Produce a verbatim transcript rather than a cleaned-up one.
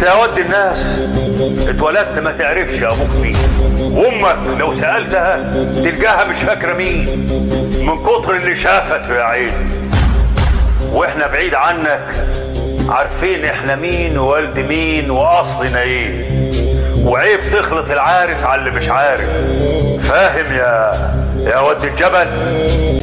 انت يا ود الناس اتولدت ما تعرفش ابوك مين، وامك لو سألتها تلقاها مش فاكرة مين من كتر اللي شافته يا عيني. واحنا بعيد عنك عارفين احنا مين ووالد مين واصلنا ايه، وعيب تخلط العارف على اللي مش عارف. فاهم يا يا ود الجبل؟